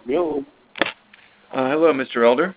Hello. Hello, Mr. Elder.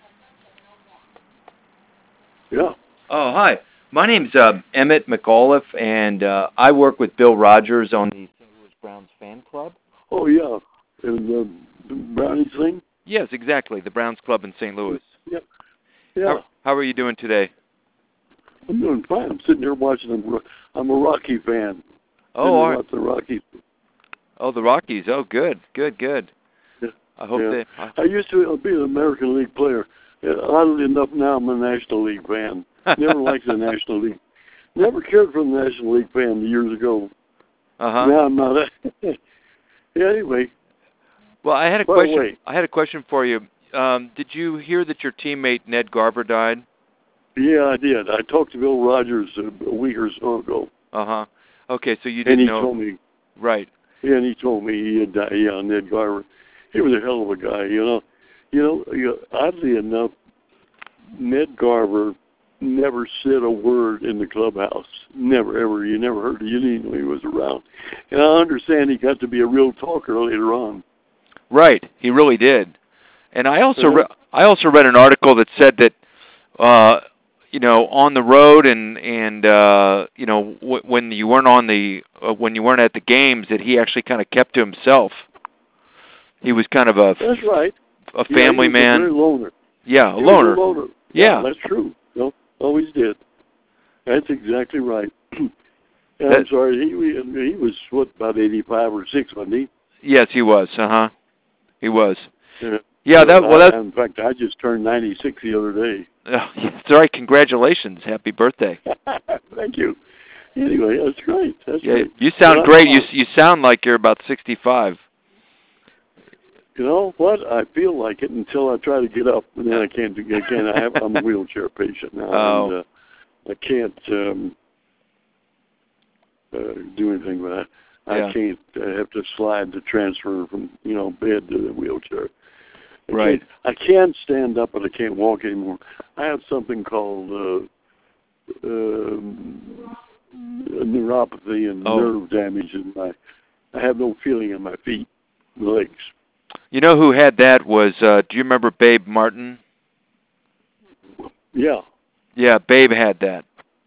Yeah. Oh, hi. My name's Emmett McAuliffe, and I work with Bill Rogers on the St. Louis Browns fan club. Oh, yeah. And the Brownies thing? Yes, exactly, the Browns Club in St. Louis. Yeah. Yeah. How are you doing today? I'm doing fine. I'm sitting here watching them. I'm a Rocky fan. Oh, all right. The Rockies. Oh, the Rockies. Oh, good. Yeah. I hope Yeah. they... I used to be an American League player. Oddly enough, now I'm a National League fan. Never liked the National League. Never cared for the National League fan years ago. Uh-huh. Now I'm not. Yeah, anyway. Well, I had a By the question. way. I had a question for you. Did you hear that your teammate Ned Garver died? Yeah, I did. I talked to Bill Rogers a week or so ago. Uh-huh. Okay, so you didn't know. And he told me. Right. Yeah, and he told me he had died. Yeah, Ned Garver. He was a hell of a guy, you know. Oddly enough, Ned Garver never said a word in the clubhouse. Never, ever. You never heard of anything when he was around. And I understand he got to be a real talker later on. Right. He really did. And I also read an article that said that on the road and when you weren't when you weren't at the games, that he actually kind of kept to himself. He was kind of That's right. A family man. A very loner. Yeah, he loner. Was a loner. Yeah, that's true. No, always did. That's exactly right. I'm sorry. He was about 85 or 6, wasn't he? Yes, he was. He was. Yeah. In fact, I just turned 96 the other day. That's right. Congratulations. Happy birthday. Thank you. Anyway, that's great. That's great. You sound great. You sound like you're about 65. You know what? I feel like it until I try to get up, and then I can't. I'm a wheelchair patient now, and I can't do anything with that. I can't. I have to slide the transfer from bed to the wheelchair. Right. I can stand up, but I can't walk anymore. I have something called neuropathy and nerve damage in I have no feeling in my feet, legs. You know who had that was, do you remember Babe Martin? Yeah. Yeah, Babe had that.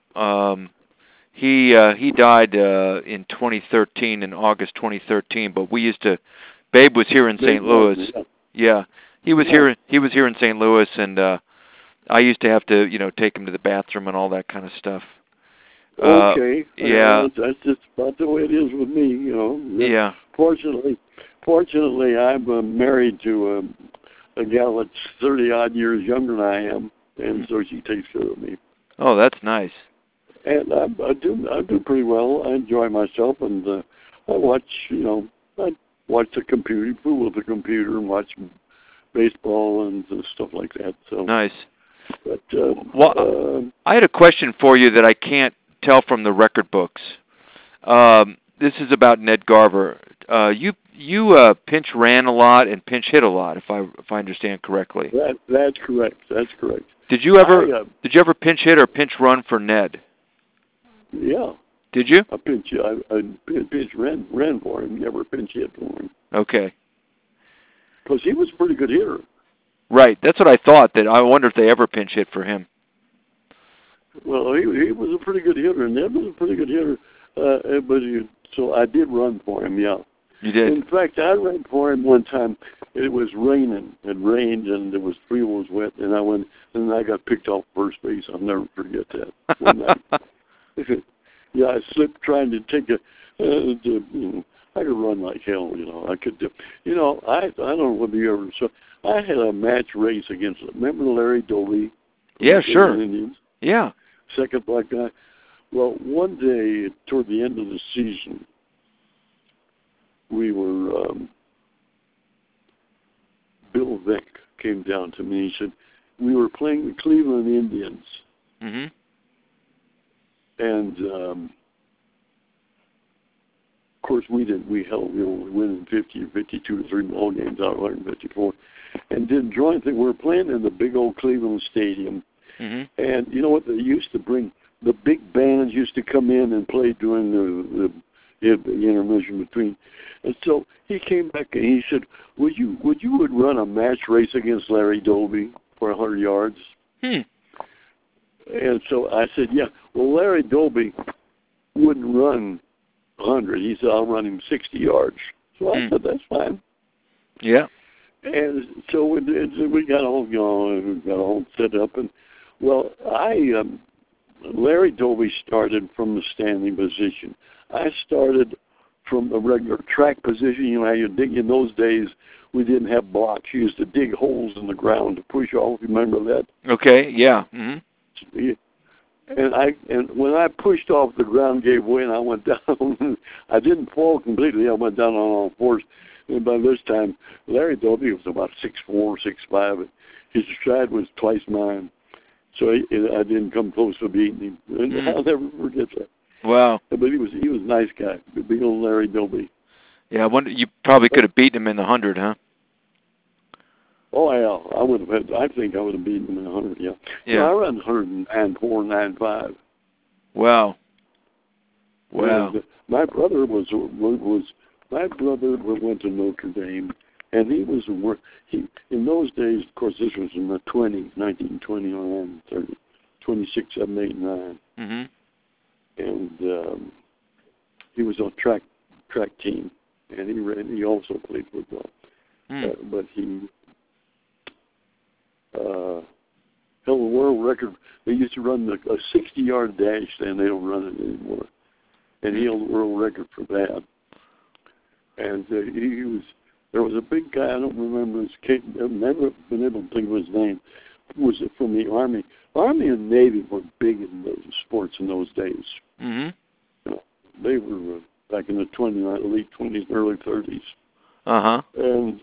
He died in 2013, in August 2013, but Babe was here in St. Louis. Yeah. He was here in St. Louis, and I used to have to, take him to the bathroom and all that kind of stuff. Okay. Yeah. That's just about the way it is with me, Yeah. Fortunately, I'm married to a gal that's 30-odd years younger than I am, and so she takes care of me. Oh, that's nice. And I do pretty well. I enjoy myself, and I watch, I watch the computer, fool with the computer, and watch baseball and stuff like that. So nice. But I had a question for you that I can't tell from the record books. This is about Ned Garver. You pinch ran a lot and pinch hit a lot, if I understand correctly. That's correct. That's correct. Did you ever pinch hit or pinch run for Ned? Yeah. Did you? I pinch ran for him. Never pinch hit for him. Okay. Because he was a pretty good hitter. Right. That's what I thought. That I wonder if they ever pinch hit for him. Well, he was a pretty good hitter, and Ned was a pretty good hitter. So I did run for him. Yeah. You did. In fact, I ran for him one time. It was raining. It rained, and it was 3 was wet. And I went, and I got picked off first base. I'll never forget that. One night. Yeah, I slipped trying to take I could run like hell. I could do. I don't know whether you ever saw. I had a match race against. Remember Larry Doby? Yeah, sure. Indians? Yeah. Second black guy. Well, one day toward the end of the season, we were. Bill Vick came down to me. He said, "We were playing the Cleveland Indians." Mm-hmm. And of course, we didn't. We were winning 50 or 52 or 3 ball games out of 154, and didn't draw anything. We were playing in the big old Cleveland Stadium, and you know what? They used to bring the big bands used to come in and play during the in the intermission between. And so he came back and he said, would you run a match race against Larry Doby for 100 yards? And so I said, yeah. Well, Larry Doby wouldn't run 100. He said, I'll run him 60 yards. So I said, that's fine. Yeah. And so we got all going, we got all set up. And, well, Larry Doby started from the standing position. I started from a regular track position. You know how you dig in those days. We didn't have blocks. You used to dig holes in the ground to push off. Remember that? Okay. Yeah. Mm-hmm. And when I pushed off, the ground gave way, and I went down. I didn't fall completely. I went down on all fours. And by this time, Larry Doby was about 6'4", 6'5". His stride was twice mine. So I didn't come close to beating him. And I'll never forget that. Wow. But he was a nice guy, the big old Larry Doby. Yeah, I wonder, you probably could have beaten him in the 100, huh? Oh, yeah. I think I would have beaten him in the 100, yeah. Yeah. I ran 109.495. Wow. Wow. And my brother went to Notre Dame, and he was in those days. Of course, this was in the 20s, 1920, 30, 26, 7, 8, 9. Mm-hmm. And he was on track team, and he also played football. But he held a world record. They used to run a 60-yard dash, and they don't run it anymore. And he held the world record for that. And there was a big guy, I don't remember his kid, I've never been able to think of his name, was from the Army. Army and Navy were big in those sports in those days. Mm-hmm. You know, they were back in the late 20s, early 30s. Uh-huh. And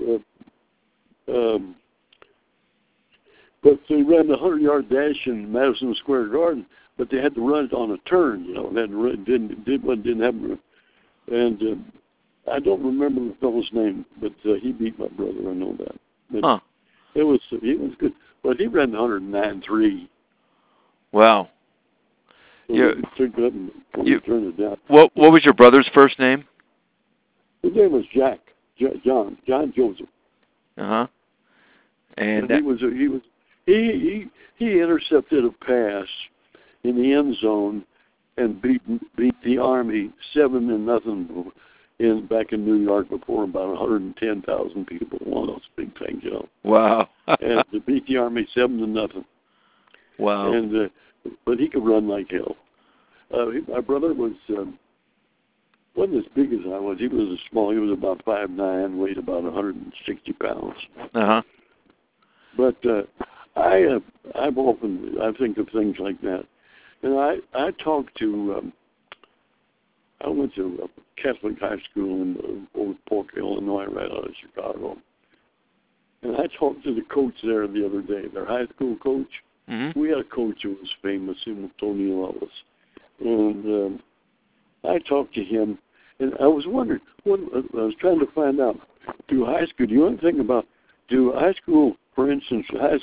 but they ran the 100-yard dash in Madison Square Garden, but they had to run it on a turn. You know, didn't have. And I don't remember the fellow's name, but he beat my brother. I know that. But he was good, but he ran 109.3. Wow. So you took that and turned it down. What was your brother's first name? His name was John Joseph. Uh-huh. And he intercepted a pass in the end zone and beat the Army 7-0 back in New York before about 110,000 people. One of those big things, you know. Wow. And to beat the Army 7-0. Wow. And but he could run like hell. My brother wasn't as big as I was. He was small. He was about 5'9", weighed about 160 pounds. Uh-huh. But I think of things like that, and I talked to. I went to a Catholic high school in Old Fork, Illinois, right out of Chicago, and I talked to the coach there the other day. Their high school coach. Mm-hmm. We had a coach who was famous, Tony Ellis, and I talked to him, and I was wondering. I was trying to find out. Do high school, for instance,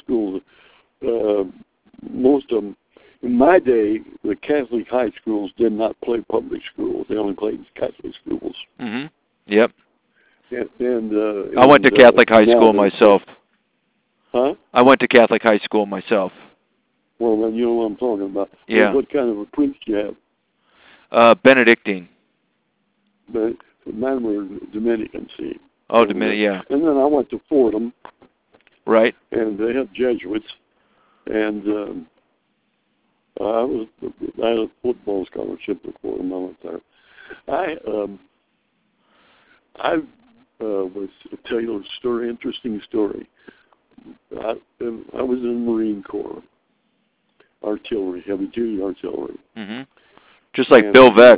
most of them, in my day, the Catholic high schools did not play public schools. They only played Catholic schools. Mm-hmm. Yep. And I went to Catholic high school myself. Huh? I went to Catholic high school myself. Well, then you know what I'm talking about. Yeah. What kind of a priest do you have? Benedictine. But mine were Dominican, see. Oh, Dominican, yeah. And then I went to Fordham. Right. And they had Jesuits. And I had a football scholarship at Fordham. I went there. I was to tell you a story, interesting story. I was in the Marine Corps, artillery, heavy-duty artillery. Mm-hmm. Just like Bill Veck.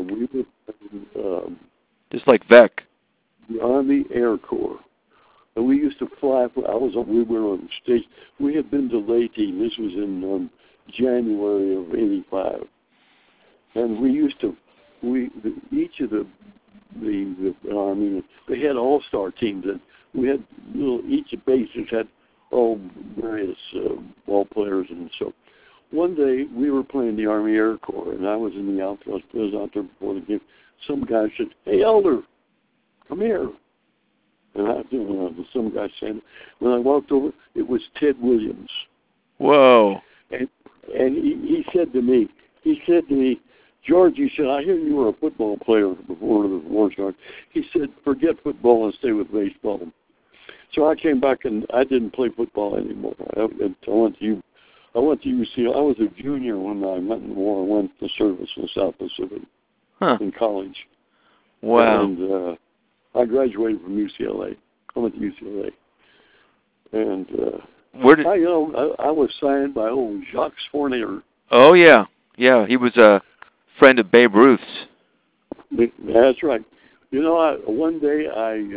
Just like Veck. The Army Air Corps. And we used to fly. We were on station. We had been to Leyte. This was in January of '85. And we used to. Each of the Army, they had all-star teams. And we had each of bases had various ball players and so. One day we were playing the Army Air Corps, and I was in the outfield. I was out there before the game. some guy said, "Hey, Elder, come here." And some guy said, when I walked over, it was Ted Williams. Whoa. And he said to me, "George," he said, "I hear you were a football player before the war started." He said, "Forget football and stay with baseball." So I came back and I didn't play football anymore. I went to UCLA. I was a junior when I went in the war. I went to service in the South Pacific in college. Wow. And I graduated from UCLA. I went to UCLA. And where did I was signed by old Jacques Fournier. Oh yeah. Yeah, he was a friend of Babe Ruth's. That's right. One day I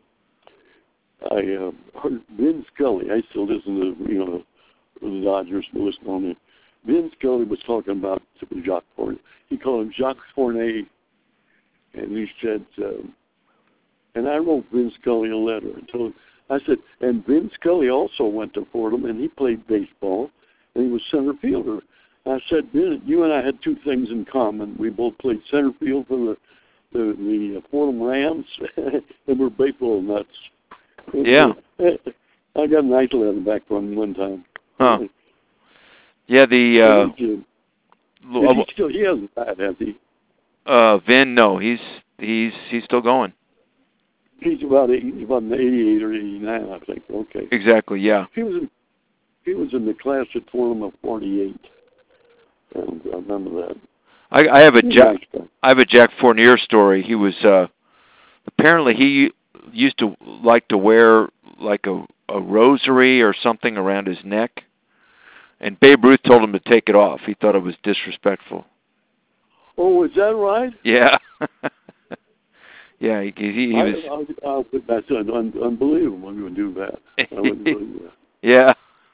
heard Vin Scully. I still listen to the Dodgers, listen on it. Vin Scully was talking about Jacques Fournier. He called him Jacques Fournier, and he said, and I wrote Vin Scully a letter and told him, I said, and Vin Scully also went to Fordham, and he played baseball, and he was center fielder. I said, Vin, you and I had two things in common. We both played center field for the Fordham Rams, and we're baseball nuts. Yeah. I got a nice letter back from him one time. Huh. Yeah, he hasn't died, has he? Vin, no, he's still going. He's about 88 or 89, I think. Okay. Exactly. Yeah. He was in the class at Fordham of 48, and I remember that. I have a Jack Fournier story. He was apparently he used to like to wear like a rosary or something around his neck, and Babe Ruth told him to take it off. He thought it was disrespectful. Oh, is that right? Yeah. Yeah, he was. That's unbelievable. I'm going to do that. I wouldn't believe that. Yeah.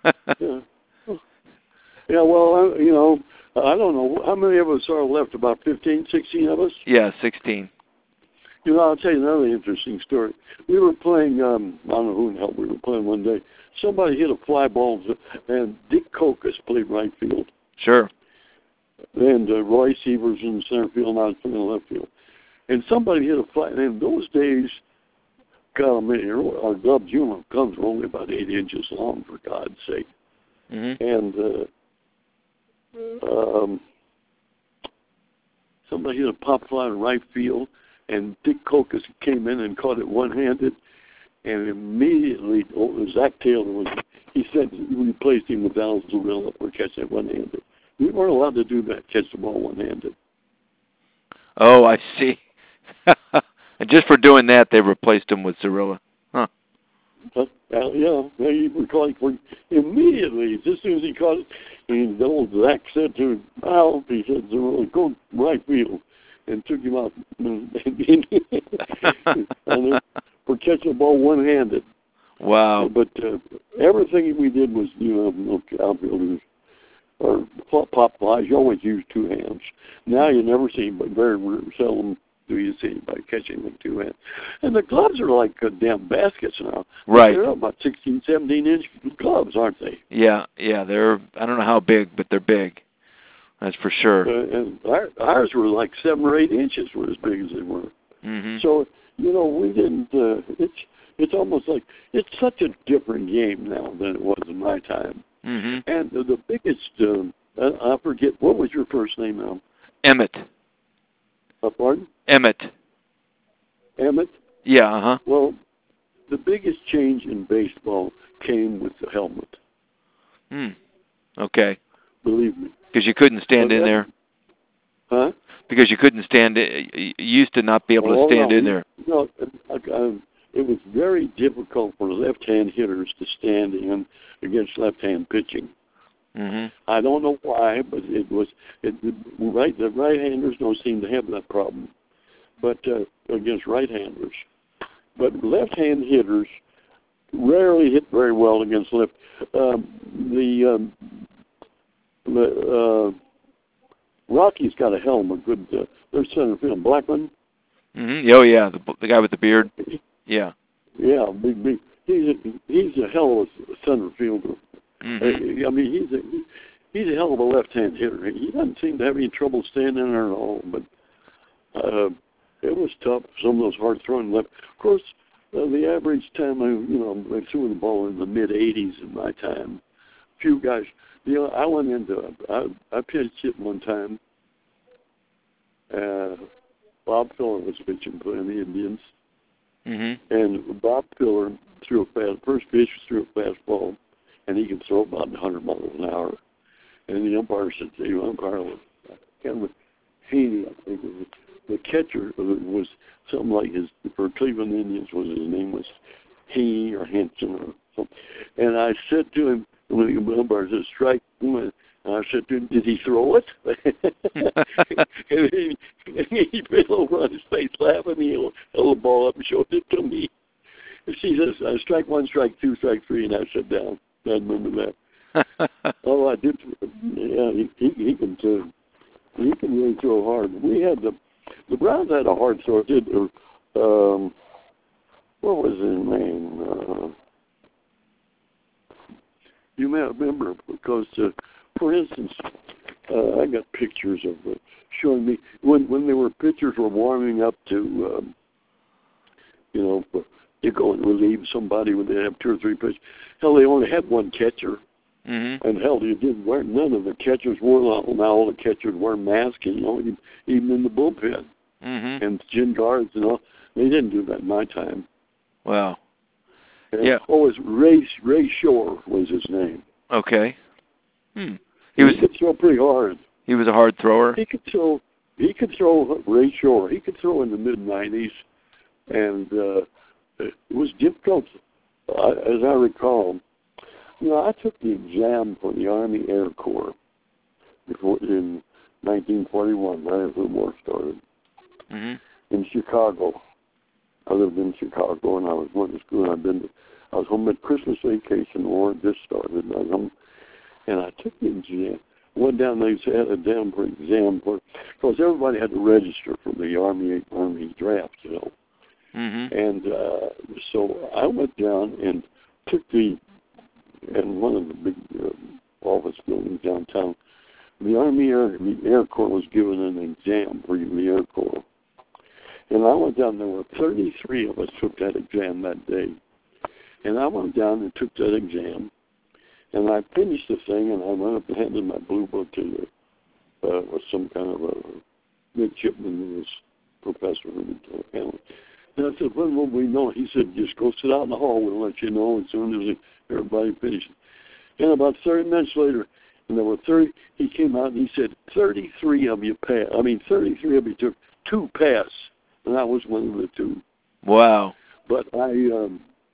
Yeah. Well, I don't know how many of us are left. About 15, 16 of us. Yeah, 16. I'll tell you another interesting story. We were playing. I don't know who in hell we were playing one day. Somebody hit a fly ball, and Dick Kokas played right field. Sure. And Roy Sievers in center field, and I was in left field. And somebody hit a fly. And in those days, God, our gloves were only about 8 inches long, for God's sake. Mm-hmm. And somebody hit a pop fly in right field, and Dick Kokas came in and caught it one-handed, and immediately Zach Taylor he said we replaced him with Al Zarilla for catching it one-handed. We weren't allowed to do that, catch the ball one-handed. Oh, I see. And just for doing that, they replaced him with Zarilla. Huh. He caught immediately, as soon as he caught it, and the old Zach said to Al, he said, Zarilla, go right field, and took him out for catching the ball one-handed. Wow. But everything we did was, outfielders or pop flies. You always use two hands. Now you never see, but very seldom do you see anybody catching with two hands. And the gloves are like damn baskets now. Right. They're about 16, 17-inch gloves, aren't they? Yeah. They're, I don't know how big, but they're big. That's for sure. And ours were like 7 or 8 inches were as big as they were. Mm-hmm. So, we didn't, it's almost like, it's such a different game now than it was in my time. Mm-hmm. And the biggest, I forget, what was your first name now? Emmett. Pardon? Emmett. Emmett? Yeah, uh-huh. Well, the biggest change in baseball came with the helmet. Okay. Believe me. Because you couldn't stand in there. Huh? Because you couldn't stand it. You used to not be able to stand in there. No, it was very difficult for left-hand hitters to stand in against left-hand pitching. Mm-hmm. I don't know why, but the right-handers don't seem to have that problem, but against right-handers. But left-hand hitters rarely hit very well against left. Rocky's got a hell of a good. Their center field, Blackman. Mm-hmm. Oh yeah, the guy with the beard. Yeah. Yeah, big. He's a hell of a center fielder. Mm-hmm. I mean, he's a hell of a left-hand hitter. He doesn't seem to have any trouble standing there at all. But it was tough. Some of those hard throwing left. Of course, the average time I threw the ball in the mid-80s in my time. Few guys, I went into I pitched it one time. Bob Filler was pitching for the Indians, and Bob Filler threw first pitch threw a fastball, and he could throw about 100 miles an hour. And the umpire said, the umpire was kind of Haney, I think it was. The catcher was something like for Cleveland Indians, his name was Haney or Hanson or something. And I said to him, when the umpire said strike one, and I said to him, did he throw it? and he fell over on his face laughing. He held the ball up and showed it to me. And she says, strike one, strike two, strike three, and I sat down. I remember that. Oh, I did. Yeah, he can too. He can really throw hard. We had the Browns had a hard throw. What was his name? You may remember because, for instance, I got pictures of showing me when pitchers were warming up to, you go and relieve somebody when they have 2 or 3 pitches. Hell, they only had one catcher. Mm-hmm. And hell, none of the catchers wore, now all the catchers wear masks, even in the bullpen. Mm-hmm. And gin guards and all. They didn't do that in my time. Wow. And, it was Ray Shore was his name. Okay. He could throw pretty hard. He was a hard thrower? He could throw Ray Shore. He could throw in the mid-90s, and it was difficult, as I recall. I took the exam for the Army Air Corps in 1941, right after the war started, in Chicago. I lived in Chicago, and I was going to school. And I was home at Christmas vacation. The war just started, and I was home, and I took the exam. Went down there and had a exam because everybody had to register for the Army draft, And so I went down and took in one of the big office buildings downtown, the Army Air Corps was given an exam for the Air Corps. And I went down, there were 33 of us took that exam that day. And I went down and took that exam, and I finished the thing, and I went up and handed my blue book to was some kind of a midshipman, this professor who was handling. And I said, when will we know? He said, just go sit out in the hall. We'll let you know as soon as everybody finishes. And about 30 minutes later, and there were 30, he came out and he said, 33 of you passed. 33 of you took 2 pass, and I was one of the 2. Wow. But I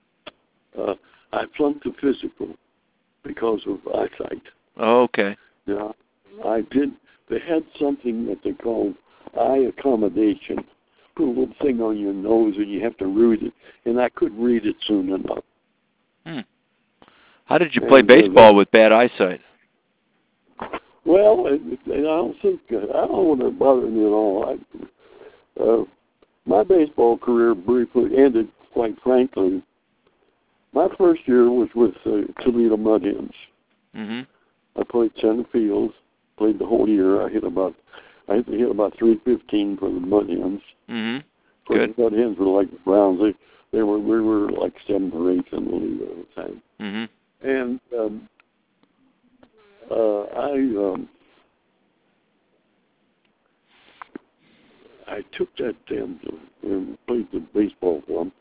flunked the physical because of eyesight. Oh, okay. Yeah, I did. They had something that they called eye accommodation. Put a little thing on your nose, and you have to read it, and I couldn't read it soon enough. How did you play baseball with bad eyesight? Well, I don't want to bother me at all. My baseball career briefly ended, quite frankly. My first year was with Toledo Mud Hens. I played center field, played the whole year. I hit about 315 for the Mud Hens. Good. The Mud Hens were like the Browns. We were like 7th or 8th in the league at the time. And I took that and played the baseball for them.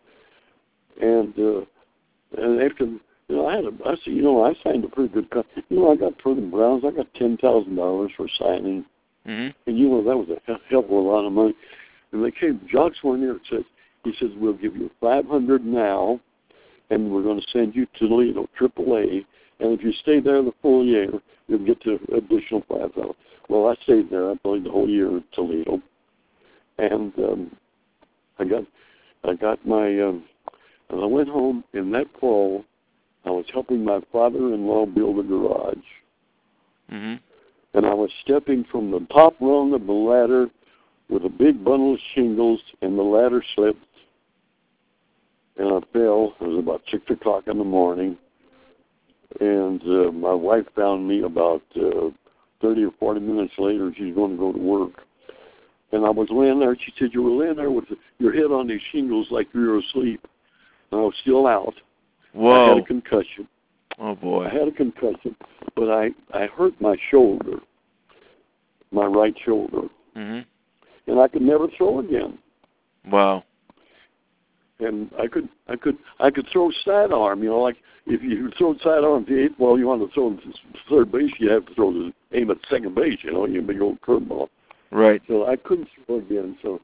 And after, I signed a pretty good contract. I got for the Browns, I got $10,000 for signing. And that was a hell of a lot of money. And they came, Jocks went in there and he says, we'll give you $500 now, and we're going to send you to Toledo, AAA, and if you stay there the full year, you'll get the additional $5,000. Well, I stayed there. I played the whole year at Toledo, and I got my. And I went home. In that fall, I was helping my father-in-law build a garage, and I was stepping from the top rung of the ladder with a big bundle of shingles, and the ladder slipped, and I fell. It was about 6 o'clock in the morning, and my wife found me about 30 or 40 minutes later. She's going to go to work, And I was laying there. She said, you were laying there with your head on these shingles like you were asleep. And I was still out. Whoa. I had a concussion. Oh, boy. I had a concussion, but I hurt my shoulder, my right shoulder. Mm-hmm. And I could never throw again. Wow. And I could throw sidearm, like if you throw sidearm to the eighth ball, you want to throw to third base, you have to aim at second base, you big old curveball. Right. So I couldn't throw again. So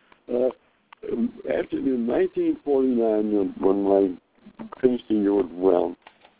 after in 1949, when my finishing year was around,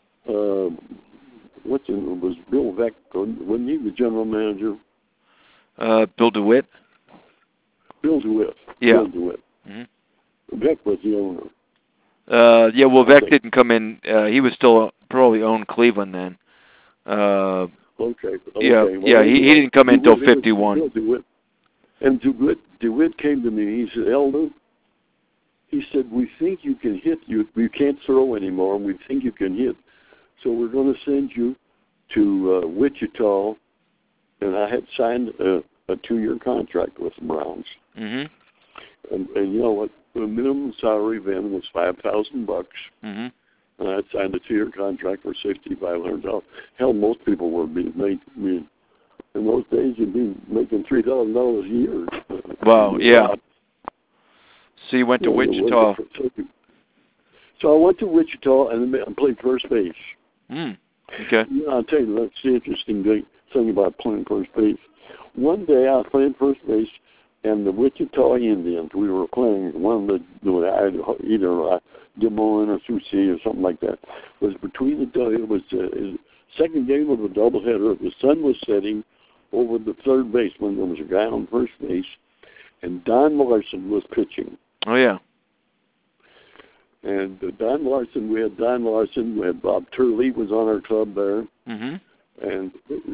was Bill Veeck, wasn't he the general manager? Bill DeWitt? Bill DeWitt. Yeah. Bill DeWitt. Mm-hmm. Veeck was the owner. Yeah, well, Veeck didn't come in. He was still probably owned Cleveland then. Okay. Yeah, well, yeah. He didn't come in until 51. DeWitt. And DeWitt came to me. He said, Elder, he said, we think you can hit. You can't throw anymore. We think you can hit. So we're going to send you to Wichita. And I had signed a 2-year contract with the Browns. Mm-hmm. And you know what? The minimum salary then was $5,000. Mm-hmm. And I signed a 2-year contract for $6,500. Hell, most people were being made. In those days, you'd be making $3,000 a year. Wow, yeah. So you went to Wichita. So I went to Wichita and I played first base. Okay. I'll tell you, that's the interesting thing about playing first base. One day I was playing first base, and the Wichita Indians, we were playing one of the, either Des Moines or Sioux City or something like that, was between it was the second game of a doubleheader. The sun was setting over the third baseman. There was a guy on first base, and Don Larson was pitching. Oh, yeah. And Don Larson, we had Bob Turley was on our club there. Mm-hmm. And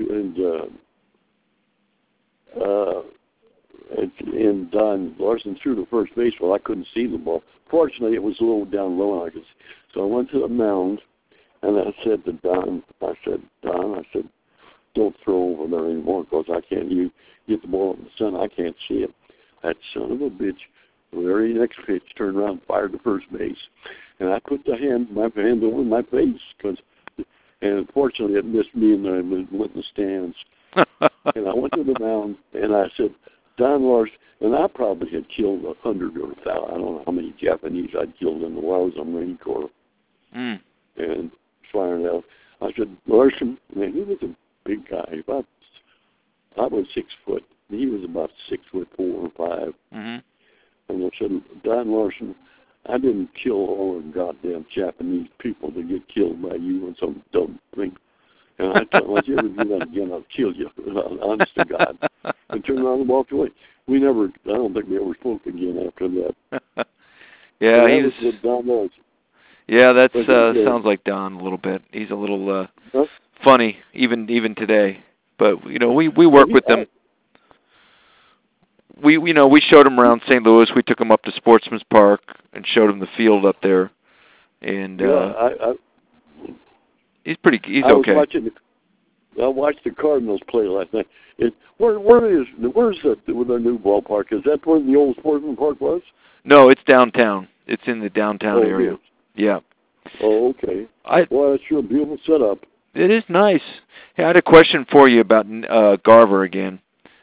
Don Larson threw to first base. Well, I couldn't see the ball. Fortunately, it was a little down low, and I could see. So I went to the mound, and I said to Don, don't throw over there anymore because I can't. You get the ball in the sun, I can't see it. That son of a bitch. The very next pitch, turned around and fired to first base. And I put my hand over my face, and fortunately it missed me and I went in the stands. And I went to the mound, and I said, Don Larson, and I probably had killed 100 or 1,000. I don't know how many Japanese I'd killed in the war. I was on Marine Corps. And firing out. I said, Larson, man, he was a big guy. I was 6 foot. He was about 6'4" or 5. Mm-hmm. And I said, Don Larson, I didn't kill all the goddamn Japanese people to get killed by you on some dumb thing. And I told him, if you ever do that again, I'll kill you. Honest to God. And turned around and walked away. I don't think we ever spoke again after that. Yeah, he was with Don Larson. Yeah, that sounds like Don a little bit. He's a little funny, even today. But, we work with them. We showed him around St. Louis. We took him up to Sportsman's Park and showed him the field up there. And he's okay. I watched the Cardinals play last night. Where's their new ballpark? Is that where the old Sportsman's Park was? No, it's downtown. It's in the downtown area. Yeah. Oh, okay. Well, that's sure a beautiful setup. It is nice. Hey, I had a question for you about Garver again.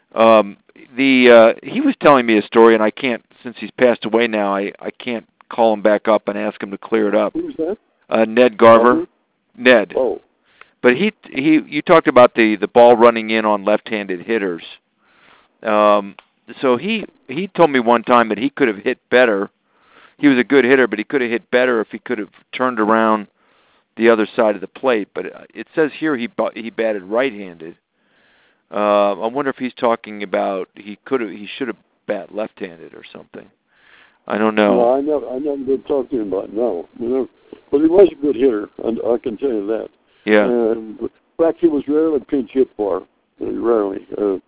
He was telling me a story, and I can't, since he's passed away now, I can't call him back up and ask him to clear it up. Who's that? Ned Garver. Ned. Oh. But you talked about the ball running in on left-handed hitters. So he told me one time that he could have hit better. He was a good hitter, but he could have hit better if he could have turned around the other side of the plate. But it says here he batted right-handed. I wonder if he's talking about he should have bat left-handed or something. I don't know. No, I never been talking about no. But he was a good hitter, and I can tell you that. Yeah. In fact, he was rarely pinch hit for. Rarely.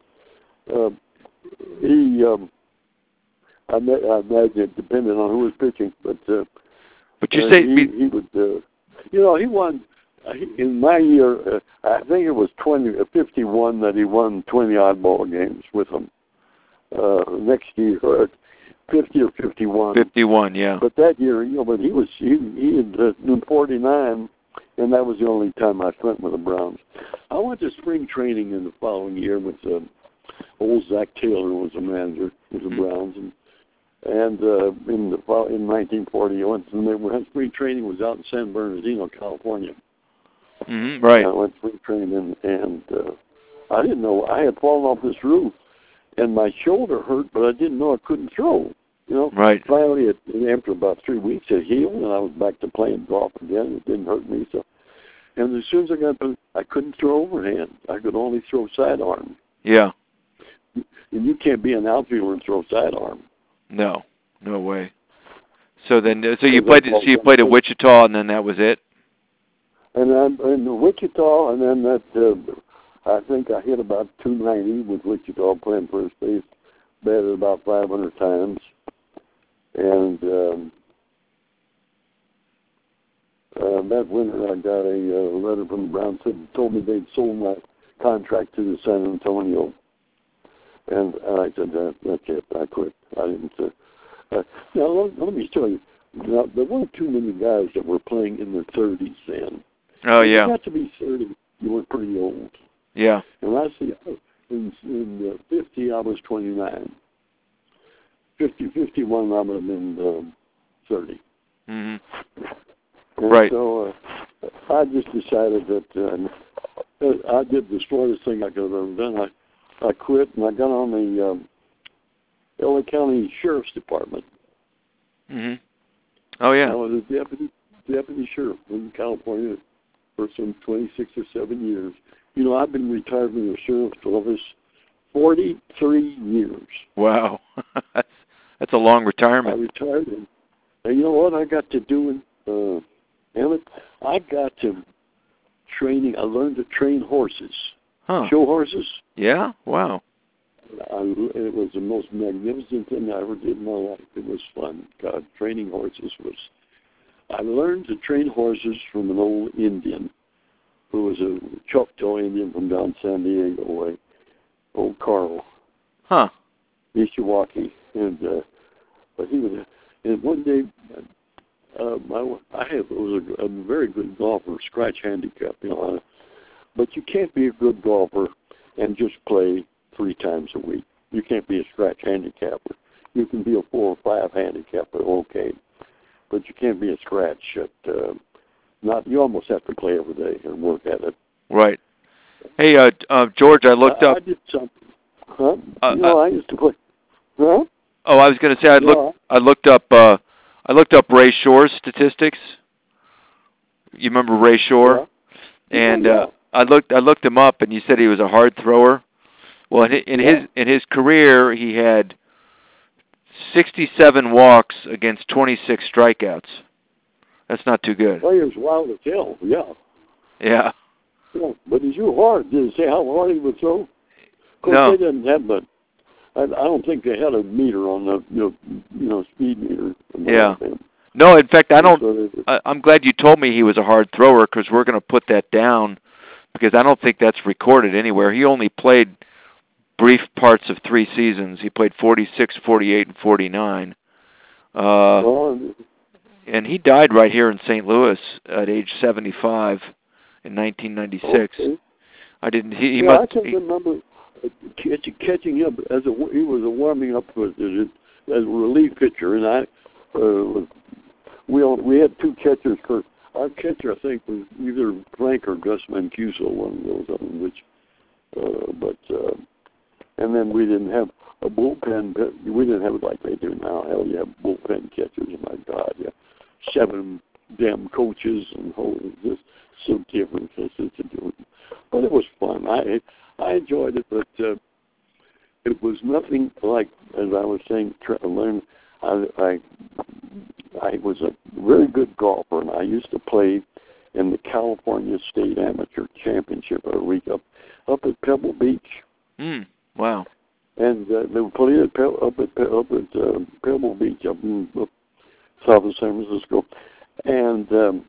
I imagine it depended on who was pitching, but you say he would. He won. In my year, I think it was 51 that he won 20 odd ball games with them. next year, 50 or 51. 51, yeah. But that year, but he had been 49, and that was the only time I spent with the Browns. I went to spring training in the following year with old Zach Taylor was the manager with the Browns, and in 1941, and they were spring training was out in San Bernardino, California. Mm-hmm, right. And I went spring training, and I didn't know I had fallen off this roof, and my shoulder hurt, but I didn't know I couldn't throw. Right. Finally, after about 3 weeks, it healed, and I was back to playing golf again. It didn't hurt me, so. And as soon as I got done, I couldn't throw overhand. I could only throw sidearm. Yeah. And you can't be an outfielder and throw sidearm. No way. So then, you played at Wichita, and then that was it. And then in Wichita, and then I think I hit about 290 with Wichita playing first base, batted about 500 times, and that winter I got a letter from the Browns that told me they'd sold my contract to the San Antonio, and I said that's it. I quit. I didn't. Now let me tell you. Now, there weren't too many guys that were playing in their 30s then. Oh, yeah. You got to be 30, you were pretty old. Yeah. And I see, in 50, I was 29. 51, I would have been 30. Mm-hmm. And right. So I just decided that I did the smartest thing I could have ever done. I quit, and I got on the LA County Sheriff's Department. Mm-hmm. Oh, yeah. I was a deputy sheriff in California for some 26 or 7 years. I've been retired from the sheriff's office 43 years. Wow. That's a long retirement. I retired, and you know what I got to do? Emmett, I got to training. I learned to train horses. Huh. Show horses. Yeah? Wow. It was the most magnificent thing I ever did in my life. It was fun. God, training horses was... I learned to train horses from an old Indian who was a Choctaw Indian from down San Diego way, old Carl. Huh. Ishawaki. And but he was... And one day, I was a very good golfer, scratch handicap, but you can't be a good golfer and just play 3 times a week. You can't be a scratch handicapper. You can be a 4 or 5 handicapper, okay, but you can't be a scratch. You almost have to play every day and work at it. Right. Hey, George, I looked up. I did something. Huh? I used to play. Huh? Oh, I was going to say I looked up Ray Shore's statistics. You remember Ray Shore? Yeah. And I looked him up, and you said he was a hard thrower. Well, in his career, he had 67 walks against 26 strikeouts. That's not too good. Well, he was wild as hell. Yeah. Yeah. Yeah, but he's real hard. Did it say how hard he would throw? Of course, no. They didn't have, but I don't think they had a meter on the speed meter. Yeah. No, in fact, I'm glad you told me he was a hard thrower, because we're going to put that down, because I don't think that's recorded anywhere. He only played brief parts of 3 seasons. He played 46, 48, and 49. And he died right here in St. Louis at age 75 in 1996. Okay. I didn't. I can remember catching him he was a warming up as a relief pitcher, and we had 2 catchers. Our catcher, I think, was either Frank or Gus Mancuso, one of those, and then we didn't have a bullpen. We didn't have it like they do now. Hell, you have bullpen catchers. My God, yeah, 7 damn coaches, and just so different. But it was fun. I enjoyed it, but it was nothing like, as I was saying, learn. I was a very good golfer, and I used to play in the California State Amateur Championship every week up at Pebble Beach. Wow. And they were playing up at Pebble Beach up south of San Francisco. And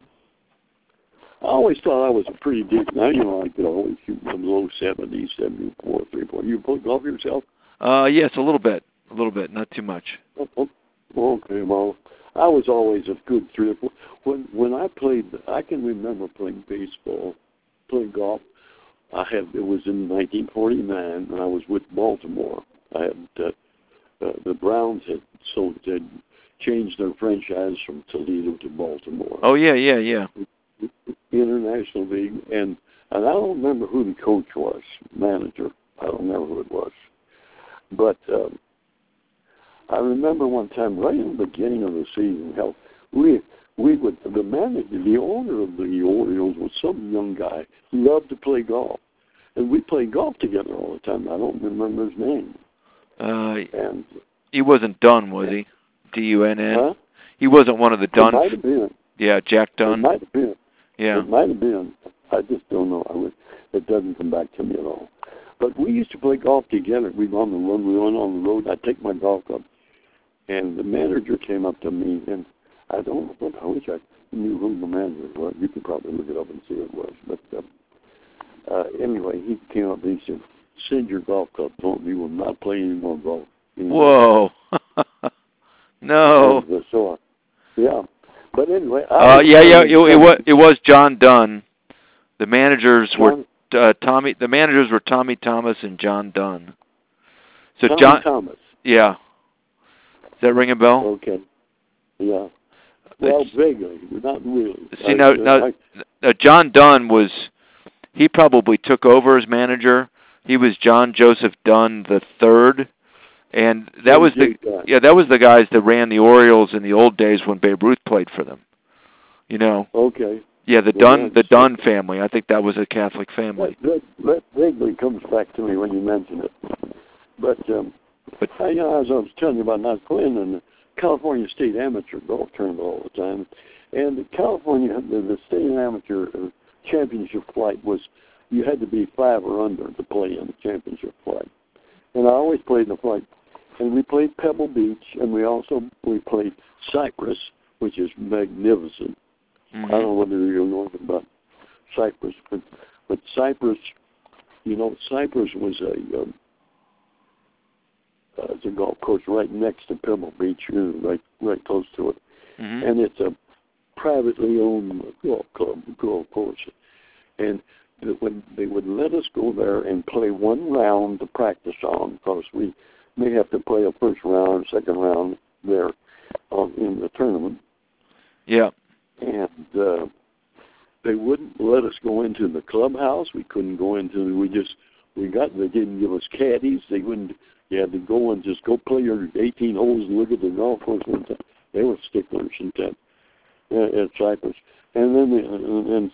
I always thought I was a pretty decent. Now, I could always shoot in the low 70s, 74, 34. You play golf yourself? Yes, a little bit, not too much. Okay, well, I was always a good three or four. When I played, I can remember playing baseball, playing golf. It was in 1949, and I was with Baltimore. I had the Browns had changed their franchise from Toledo to Baltimore. Oh yeah. International League, and I don't remember who the coach was, manager. I don't remember who it was, but I remember one time right in the beginning of the season, the owner of the Orioles was some young guy who loved to play golf, and we played golf together all the time. I don't remember his name. And he wasn't Dunn, was he? D-U-N-N? Huh? He wasn't one of the Dunn. It might have been. Yeah, Jack Dunn. It might have been. Yeah. It might have been. I just don't know. It doesn't come back to me at all. But we used to play golf together. We went on the road. I'd take my golf club. And the manager came up to me, and I don't know. I wish I knew who the manager was. You could probably look it up and see who it was. But anyway, he came up and he said, "Send your golf club. We will not play any more golf." Whoa. No. So, yeah. But anyway. It was John Dunn. The managers were Tommy. The managers were Tommy Thomas and John Dunn. So Tommy Thomas. Yeah. Does that ring a bell? Okay. Yeah. Well, vaguely, not really. See, now, John Dunn he probably took over as manager. He was John Joseph Dunn the third, and that was the guys that ran the Orioles in the old days when Babe Ruth played for them. You know. Okay. Yeah, the Dunn family. I think that was a Catholic family. That vaguely comes back to me when you mention it. But as I was telling you about not playing in the California State Amateur Golf Tournament all the time, and the State Amateur Championship flight was you had to be 5 or under to play in the championship flight. And I always played in the flight. And we played Pebble Beach, and we played Cypress, which is magnificent. Mm-hmm. I don't know whether you know about Cypress, but Cypress, Cypress was it's a golf course right next to Pebble Beach, right close to it. Mm-hmm. And it's a privately owned golf course. And when they would let us go there and play one round to practice on, because we may have to play a first round, second round there in the tournament. Yeah. And they wouldn't let us go into the clubhouse. We couldn't go into. They didn't give us caddies. They wouldn't. You had to go and just go play your 18 holes and look at the golf course one time. They were sticklers in that at Cypress. And then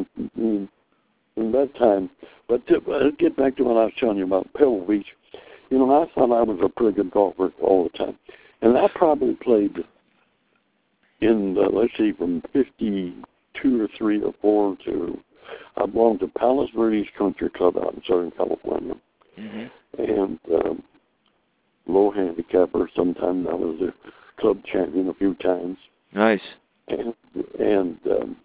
in that time, but to get back to what I was telling you about Pebble Beach, I thought I was a pretty good golfer all the time, and I probably played in from 52 or 3 or 4 to I belonged to Palos Verdes Country Club out in Southern California, mm-hmm. and low handicapper. Sometimes I was a club champion a few times. Nice. And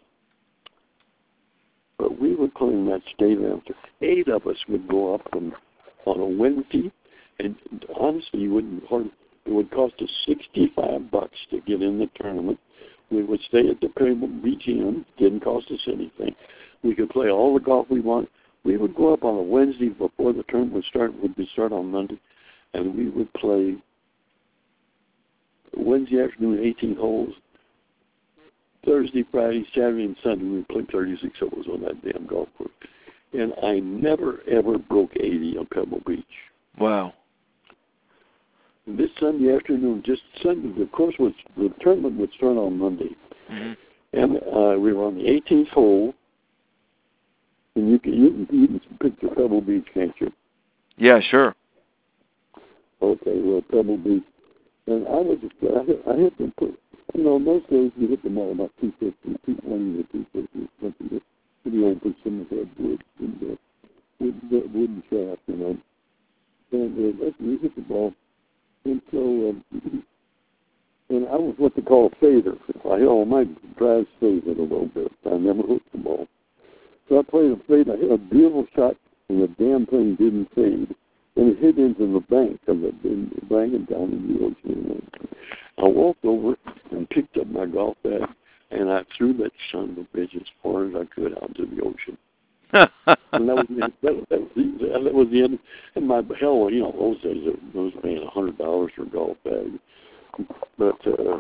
but we were playing that state amateur. 8 of us would go up on a Wednesday, and honestly, it would cost us $65 to get in the tournament. We would stay at the Pebble Beach Inn. Didn't cost us anything. We could play all the golf we wanted. We would go up on a Wednesday before the tournament would start. Would start on Monday, and we would play Wednesday afternoon 18 holes. Thursday, Friday, Saturday, and Sunday, we would play 36 holes on that damn golf course. And I never, ever broke 80 on Pebble Beach. Wow. This Sunday afternoon, just Sunday, the tournament would start on Monday. Mm-hmm. And we were on the 18th hole. And you can picture Pebble Beach, can't you? Yeah, sure. Okay, well, Pebble Beach. And I hit them, most days we hit them all about 250, 220 to 250, something. Pretty old persimmon head wood, wooden shaft, And we hit the ball. And so, and I was what they call a fader. My drive faded a little bit. I never hooked the ball. So I played a fade. I hit a beautiful shot, and the damn thing didn't fade. and it hit into the bank of the bank and down in the ocean. I walked over and picked up my golf bag, and I threw that son of a bitch as far as I could out to the ocean. And that was the end. And my hell, those days it was paying $100 for a golf bag. But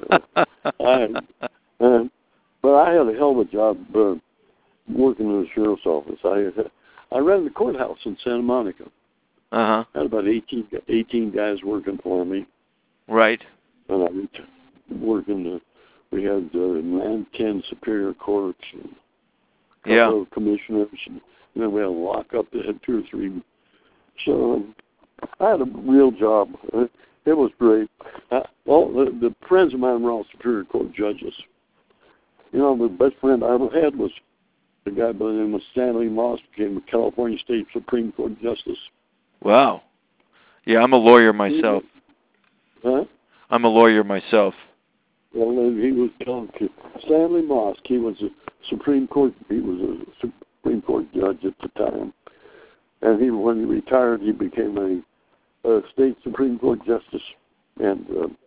I had a hell of a job working in the sheriff's office. I ran the courthouse in Santa Monica. Uh-huh. I had about 18 guys working for me. Right. And I was working. We had 9, 10 superior courts and a couple of commissioners, and then we had a lockup that had 2 or 3. So I had a real job. It was great. The friends of mine were all superior court judges. The best friend I ever had was the guy by the name of Stanley Moss, became a California State Supreme Court Justice. Wow. Yeah, I'm a lawyer myself. Huh? I'm a lawyer myself. Well, he was Stanley Moss. He was a Supreme Court. He was a Supreme Court judge at the time, and when he retired, he became a state Supreme Court justice. And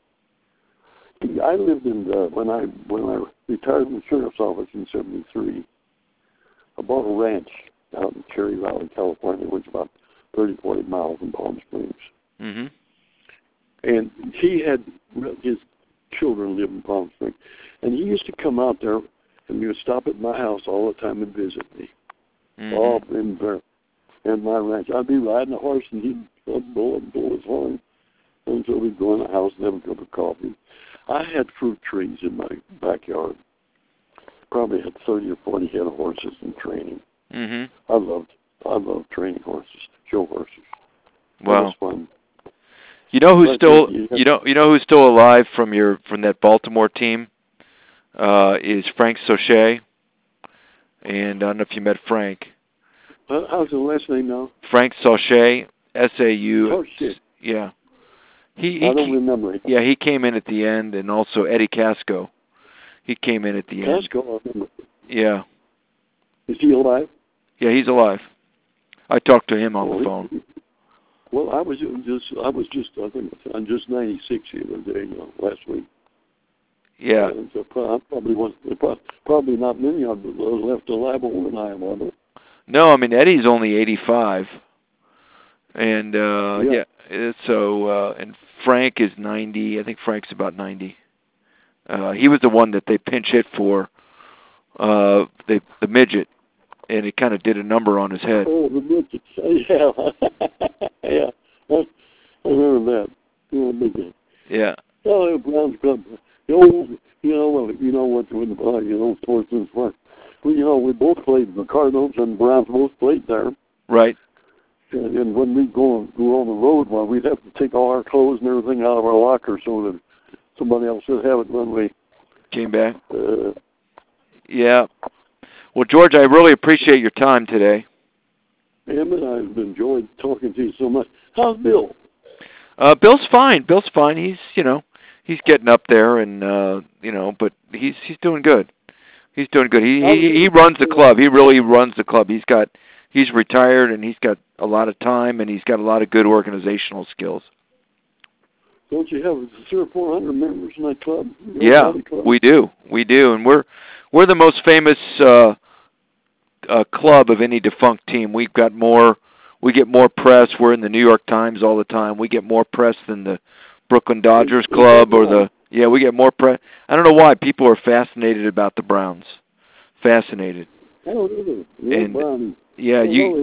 I lived in when I retired from the sheriff's office in '73. I bought a ranch out in Cherry Valley, California, which is about 30, 40 miles from Palm Springs. Mm-hmm. And he had his children live in Palm Springs, and he used to come out there, and he would stop at my house all the time and visit me. Mm-hmm. All in there, and my ranch. I'd be riding a horse, and he'd blow his horn, and so we'd go in the house and have a cup of coffee. I had fruit trees in my backyard. Probably had 30 or 40 head of horses in training. Mm-hmm. I loved training horses, show horses. Wow. It was fun. You know who's who's still alive from that Baltimore team? Is Frank Sauché. And I don't know if you met Frank. How's the last name now? Frank Sauché, S-A-U. Oh shit. Yeah. I don't remember it. Yeah, he came in at the end, and also Eddie Casco. He came in at the end. Casco, I remember. Yeah. Is he alive? Yeah, he's alive. I talked to him on the phone. Well, I was just I think I'm just 96 the other day, last week. Yeah. And so probably not many of those left alive older than I am. No, I mean Eddie's only 85, and so and Frank is 90. I think Frank's about 90. He was the one that they pinch hit for, the midget, and it kind of did a number on his head. Oh, the midget. Yeah. Yeah. I remember that. Midget. Yeah. Oh, Browns Club. Sports and fun. We both played. The Cardinals and Browns both played there. Right. And when we'd go on the road, we'd have to take all our clothes and everything out of our locker so that somebody else would have it when we came back. Yeah. Well, George, I really appreciate your time today. Emmett, I've enjoyed talking to you so much. How's Bill? Bill's fine. Bill's fine. He's getting up there, and but he's doing good. He's doing good. He runs the club. He really runs the club. He's retired, and he's got a lot of time, and he's got a lot of good organizational skills. Don't you have 300 or 400 members in that club? Yeah, we do, and we're the most famous club of any defunct team. We get more press. We're in the New York Times all the time. We get more press than the Brooklyn Dodgers Club we get more press. I don't know why people are fascinated about the Browns. Fascinated. I don't either. Brownies. Yeah,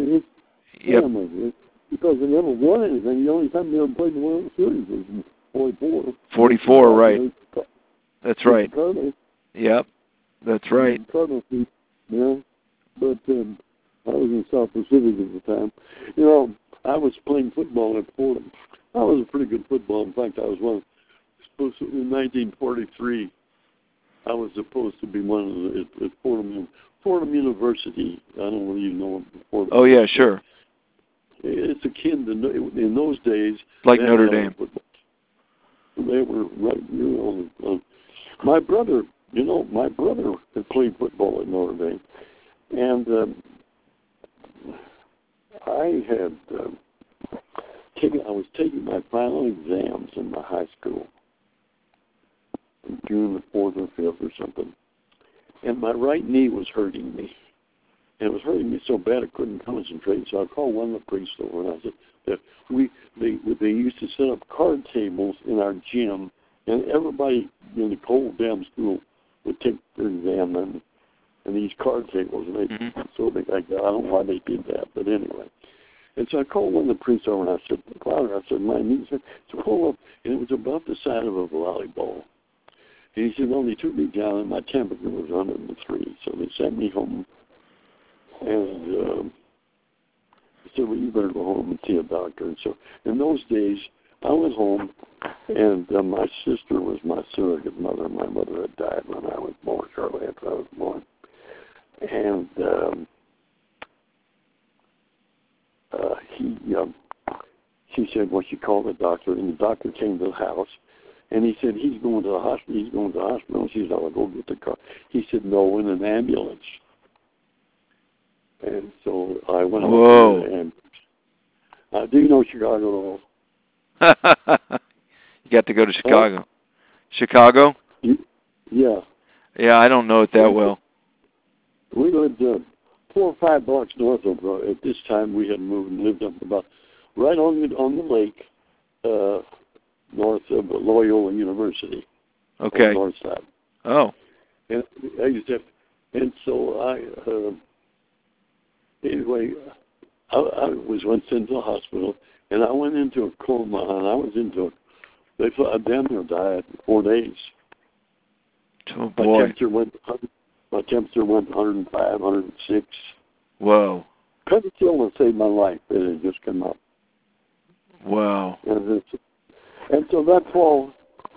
because they never won anything. The only time they ever played the World Series was in 44. 44, right. That's right. Yep, that's right. Cardinals, but I was in South Pacific at the time. I was playing football at Fordham. I was a pretty good football. In fact, I was supposed to, in 1943, I was supposed to be one of at Fordham University. I don't know whether you know Fordham. Oh, yeah, sure. It's akin to, in those days, like Notre Dame. They were right, my brother had played football at Notre Dame, and and my right knee was hurting me. And it was hurting me so bad I couldn't concentrate. So I called one of the priests over, and I said that they used to set up card tables in our gym, and everybody in the whole damn school would take their exam and these card tables, and they so big like that. I don't know why they did that, but anyway. And so I called one of the priests over, and I said, Father, I said, my knees are full up, and it was about the size of a volleyball. And he said, well, they took me down, and my temperature was 103, so they sent me home. And he said, well, you better go home and see a doctor. And so in those days, I went home, and my sister was my surrogate mother. My mother had died when I was born, shortly after I was born. And she said, well, she called the doctor, and the doctor came to the house, and he said, he's going to the hospital. He's going to the hospital. She said, I'll go get the car. He said, no, in an ambulance. And so I went over there, and do you know Chicago at all? You got to go to Chicago. Chicago? Yeah. Yeah, I don't know it that well. We lived 4 or 5 blocks north of. At this time, we had moved and lived up about right on the lake, north of Loyola University. Okay. On the north side. Oh. And I used to have, and so anyway, I went into the hospital, and I went into a coma, and I was into they thought I damn near died in 4 days. Oh boy. My temperature went 105, 106. Whoa. Penicillin saved my life. It had just come up. Wow. And so that fall,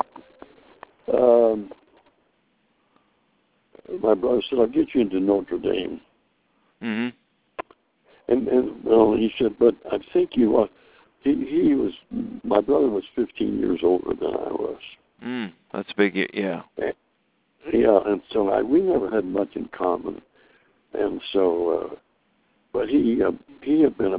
my brother said, I'll get you into Notre Dame. Mm-hmm. And well, he said, but I think he was, my brother was 15 years older than I was. That's big, yeah. Yeah, and so we never had much in common. And so, but he had been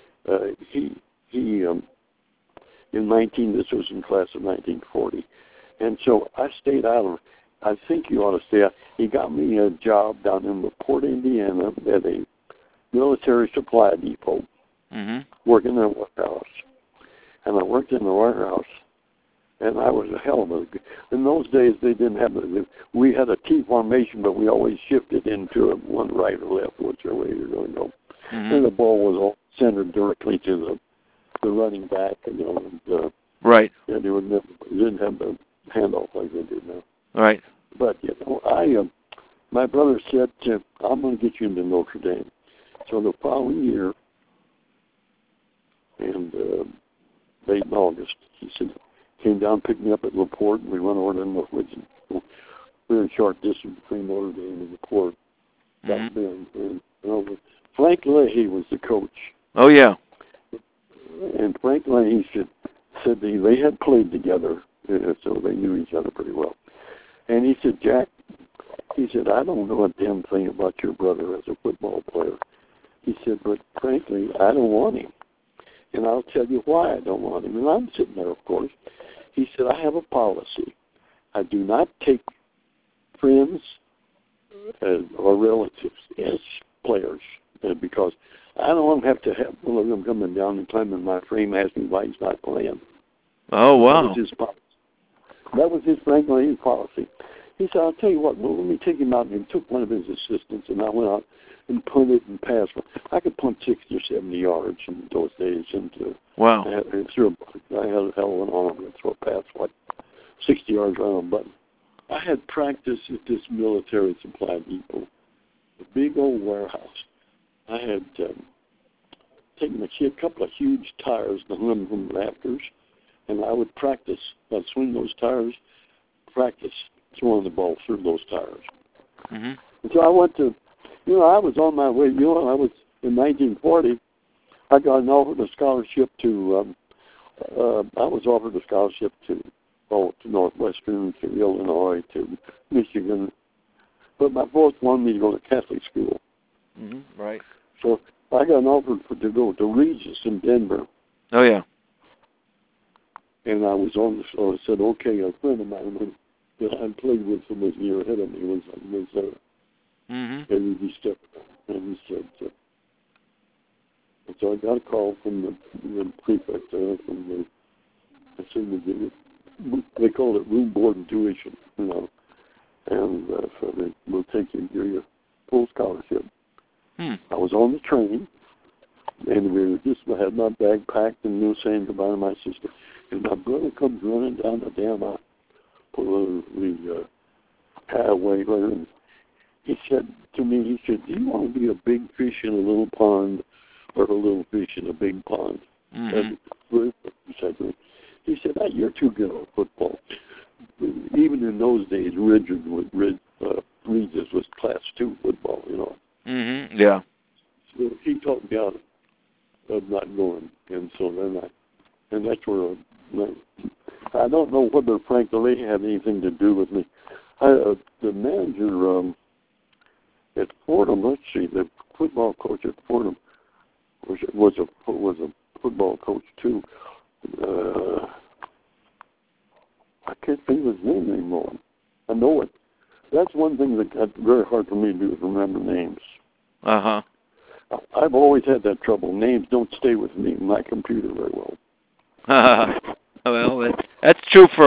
this was in class of 1940. And so I stayed out of, I think you ought to stay out. He got me a job down in LaPorte, Indiana at a military supply depot, working in a warehouse. And I worked in the warehouse, and I was a hell of a, in those days they didn't have, we had a T formation, but we always shifted into one right or left, whichever way you're going to go. And the ball was all centered directly to the running back, and, right. And they didn't have the handoff like they do now. Right. But, my brother said, I'm going to get you into Notre Dame. So the following year, and late in August, he said, came down, picked me up at LaPorte, and we went over to Northwich. We were in short distance between Notre Dame and LaPorte. Back then. And, Frank Leahy was the coach. Oh, yeah. And Frank Leahy said they had played together, so they knew each other pretty well. And he said, Jack, he said, I don't know a damn thing about your brother as a football player. He said, but frankly, I don't want him. And I'll tell you why I don't want him. And I'm sitting there, of course. He said, I have a policy. I do not take friends or relatives as players because I don't have to have one of them coming down and climbing my frame asking me why he's not playing. Oh, wow. That was his policy. That was his Frank Leahy policy. He said, I'll tell you what, well, let me take him out. And he took one of his assistants, and I went out and punted and passed. I could punt 60 or 70 yards in those days. And wow. I had a hell of an arm to throw a pass, 60 yards around a button. I had practice at this military supply depot, a big old warehouse. I had taken a couple of huge tires and hung them from rafters, and I would practice. I'd swing those tires, practice throwing the ball through those tires. And so I went to, I was on my way. I was in 1940. I got an offer a scholarship to. I was offered a scholarship to Northwestern, to Illinois, to Michigan, but my boss wanted me to go to Catholic school. Right. So I got an offer to go to Regis in Denver. Oh yeah. And I was on. So I said, okay. A friend of mine that I played with who was a year ahead of me was every step. And he said, and so I got a call from the prefect from they called it room, board, and tuition, and so they will take you and give you a full scholarship. I was on the train, and I had my bag packed, and we were saying goodbye to my sister, and my brother comes running down the damn aisle, the highway, and he said to me, do you want to be a big fish in a little pond or a little fish in a big pond? He said, you're too good at football. Even in those days, Regis was Class 2 football, Yeah. So he talked me out of not going, and so then that's where I don't know whether Frank DeLay had anything to do with me. The manager at Fordham, let's see, the football coach at Fordham was a football coach too. I can't think of his name anymore. I know it. That's one thing that got very hard for me to do is remember names. I've always had that trouble. Names don't stay with me in my computer very well. Well, that's true for